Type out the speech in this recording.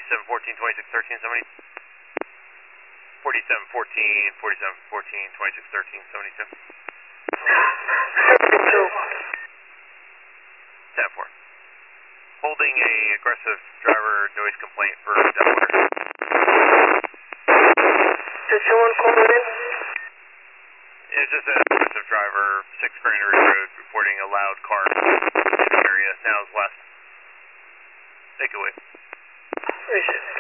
4714, 2613, somebody. 4714, 4714, 2613, 72. 72. 10-4. Holding a aggressive driver noise complaint for Delaware. Did someone call it in? It's just an aggressive driver, 6 Granary Road, reporting a loud car in the area. Now is west. Take it away. Appreciate it.